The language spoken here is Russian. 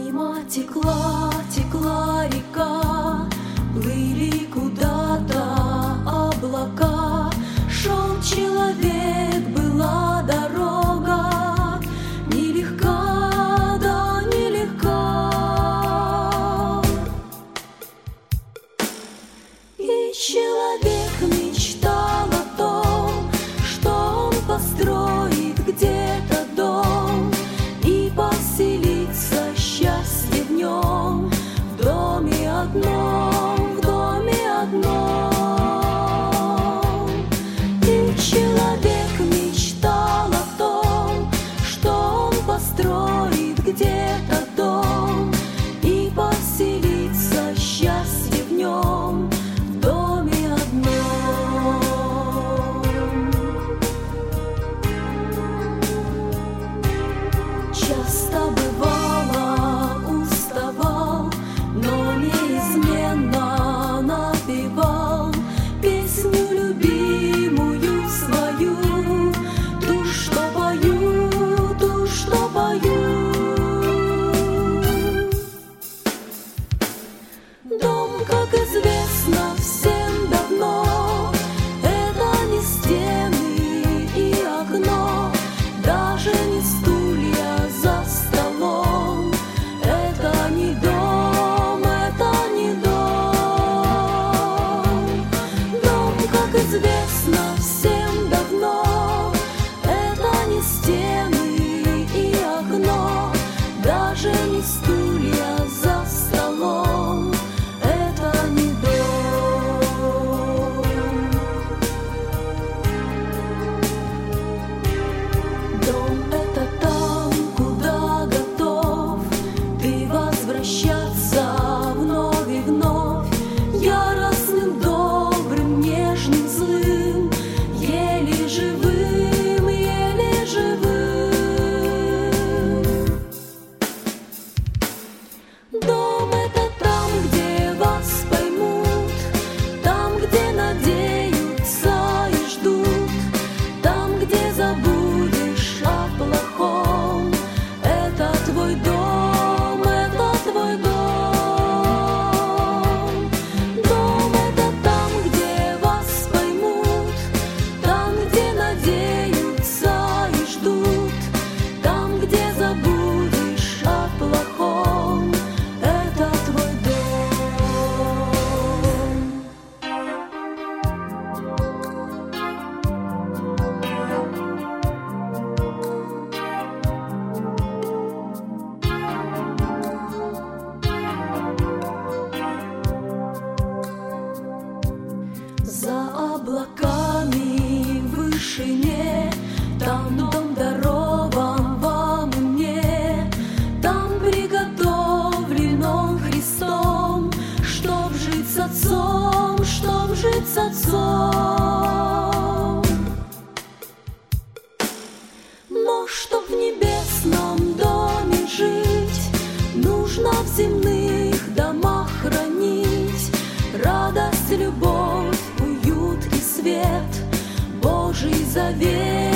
Мимо текла, текла река, плыли куда-то облака. Шел человек, была дорога, нелегка, да нелегка. И человек мечтал о том, что он построит где-то дом и поселится счастье в нем, в доме одном, в доме одном. И человек мечтал о том, что он построит где-то дом и поселится счастье в нем, в доме одном. Часто бывало, уставал, но неизменно напевал песню любимую свою, ту, что пою, ту, что пою. Дом, как известно всем давно, это не стены и окно, даже не стулья за столом. Это не дом, это не дом. Дом, как известно всем давно, это не стены и окно, даже не стулья за столом. Это не дом. Дом — это там, куда готов ты возвращаться вновь и вновь, яростным, добрым, нежным, злым, еле живым, еле живым. Дом — это там, где вас поймут, там, где надеются и ждут, там, где забудешь о плохом. Это твой дом, это твой дом. Дом — это там, где вас поймут, там, где надеются и ждут, там, где забудешь о плохом. Это твой дом. За облаками в вышине, там дом дарован вам и мне, там приготовлен он Христом, чтоб жить с Отцом, чтоб жить с Отцом. Но чтоб в небесном доме жить, нужно в земных домах хранить радость, любовь, уют и свет, Божий завет.